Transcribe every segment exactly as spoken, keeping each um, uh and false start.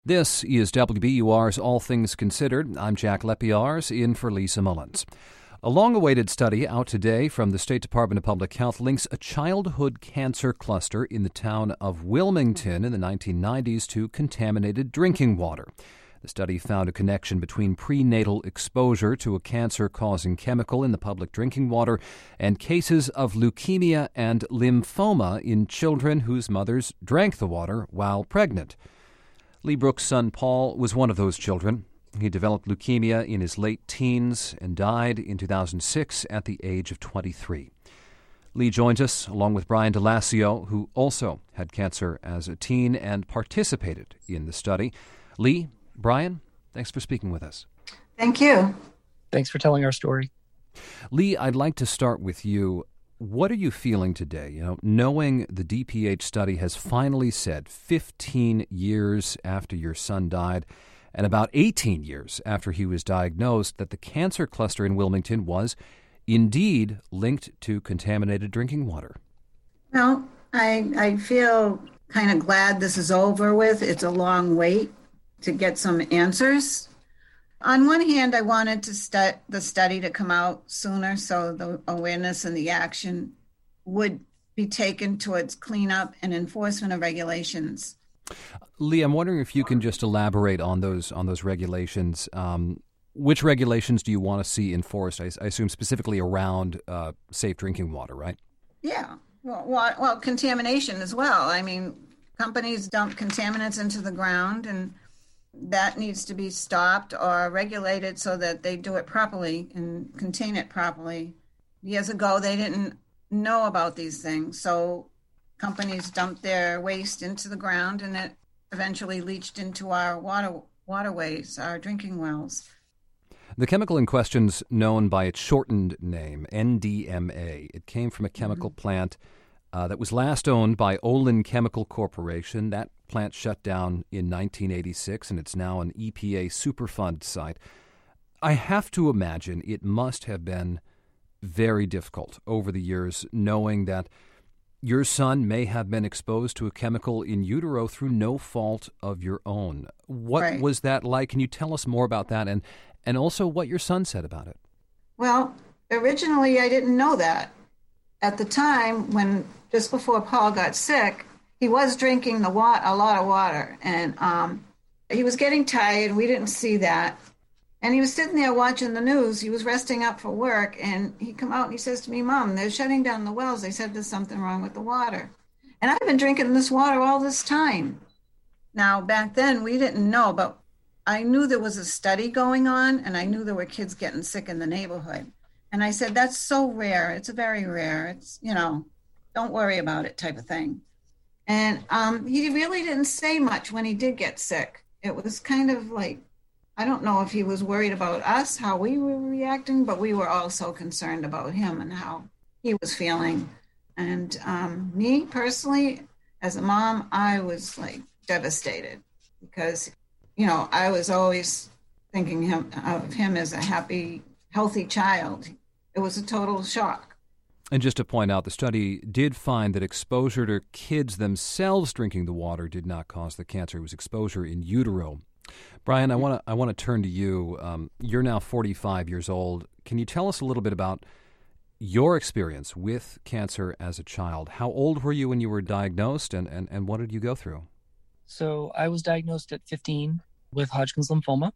This is W B U R's All Things Considered. I'm Jack Lepiarz, in for Lisa Mullins. A long-awaited study out today from the State Department of Public Health links a childhood cancer cluster in the town of Wilmington in the nineteen nineties to contaminated drinking water. The study found a connection between prenatal exposure to a cancer-causing chemical in the public drinking water and cases of leukemia and lymphoma in children whose mothers drank the water while pregnant. Lee Brooks' son Paul was one of those children. He developed leukemia in his late teens and died in two thousand six at the age of twenty-three. Lee joins us along with Brian DeLassio, who also had cancer as a teen and participated in the study. Lee, Brian, thanks for speaking with us. Thank you. Thanks for telling our story. Lee, I'd like to start with you. What are you feeling today, you know, knowing the D P H study has finally said fifteen years after your son died and about eighteen years after he was diagnosed that the cancer cluster in Wilmington was indeed linked to contaminated drinking water? Well, I, I feel kind of glad this is over with. It's a long wait to get some answers. On one hand, I wanted to stu- the study to come out sooner so the awareness and the action would be taken towards cleanup and enforcement of regulations. Lee, I'm wondering if you can just elaborate on those on those regulations. Um, which regulations do you want to see enforced? I, I assume specifically around uh, safe drinking water, right? Yeah, well, well, well, contamination as well. I mean, companies dump contaminants into the ground, and that needs to be stopped or regulated so that they do it properly and contain it properly. Years ago, they didn't know about these things, so companies dumped their waste into the ground, and it eventually leached into our water waterways, our drinking wells. The chemical in question's known by its shortened name, N D M A. It came from a chemical mm-hmm. plant uh, that was last owned by Olin Chemical Corporation. That plant shut down in nineteen eighty-six, and it's now an E P A Superfund site. I have to imagine it must have been very difficult over the years knowing that your son may have been exposed to a chemical in utero through no fault of your own. What right. was that like? Can you tell us more about that and, and also what your son said about it? Well, originally I didn't know that. At the time, when just before Paul got sick, he was drinking the wa- a lot of water, and um, he was getting tired. We didn't see that. And he was sitting there watching the news. He was resting up for work, and he come out and he says to me, "Mom, they're shutting down the wells. They said there's something wrong with the water." And I've been drinking this water all this time. Now, back then, we didn't know, but I knew there was a study going on, and I knew there were kids getting sick in the neighborhood. And I said, that's so rare. It's very rare. It's, you know, don't worry about it type of thing. And um, he really didn't say much when he did get sick. It was kind of like, I don't know if he was worried about us, how we were reacting, but we were also concerned about him and how he was feeling. And um, me personally, as a mom, I was like devastated because, you know, I was always thinking him, of him as a happy, healthy child. It was a total shock. And just to point out, the study did find that exposure to kids themselves drinking the water did not cause the cancer. It was exposure in utero. Brian, I want to I want to turn to you. Um, you're now forty-five years old. Can you tell us a little bit about your experience with cancer as a child? How old were you when you were diagnosed, and, and, and what did you go through? So I was diagnosed at fifteen with Hodgkin's lymphoma.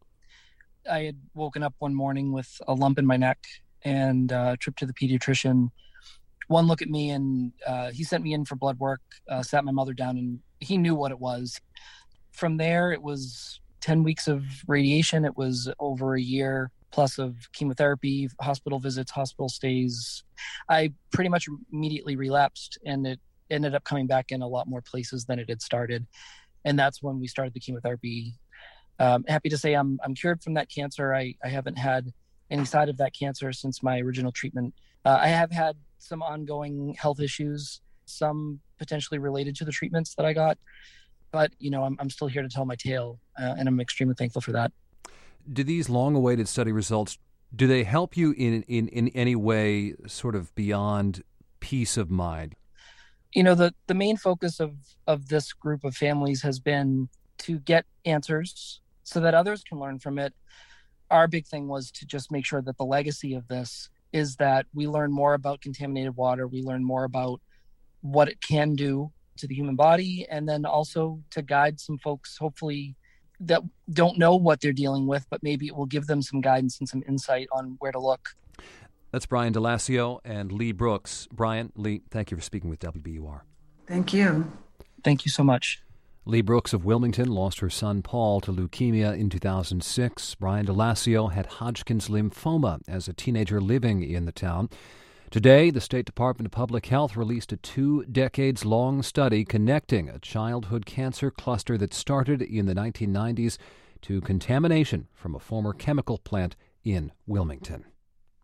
I had woken up one morning with a lump in my neck and a uh, trip to the pediatrician. One look at me, and uh, he sent me in for blood work, uh, sat my mother down, and he knew what it was. From there, it was ten weeks of radiation. It was over a year plus of chemotherapy, hospital visits, hospital stays. I pretty much immediately relapsed, and it ended up coming back in a lot more places than it had started. And that's when we started the chemotherapy. Um, happy to say I'm I'm cured from that cancer. I, I haven't had any side of that cancer since my original treatment. Uh, I have had some ongoing health issues, some potentially related to the treatments that I got. But, you know, I'm I'm still here to tell my tale, uh, and I'm extremely thankful for that. Do these long-awaited study results, do they help you in, in, in any way sort of beyond peace of mind? You know, the, the main focus of, of this group of families has been to get answers so that others can learn from it. Our big thing was to just make sure that the legacy of this is that we learn more about contaminated water. We learn more about what it can do to the human body, and then also to guide some folks, hopefully, that don't know what they're dealing with, but maybe it will give them some guidance and some insight on where to look. That's Brian DeLassio and Lee Brooks. Brian, Lee, thank you for speaking with W B U R. Thank you. Thank you so much. Lee Brooks of Wilmington lost her son Paul to leukemia in two thousand six. Brian DeLassio had Hodgkin's lymphoma as a teenager living in the town. Today, the State Department of Public Health released a two-decades-long study connecting a childhood cancer cluster that started in the nineteen nineties to contamination from a former chemical plant in Wilmington.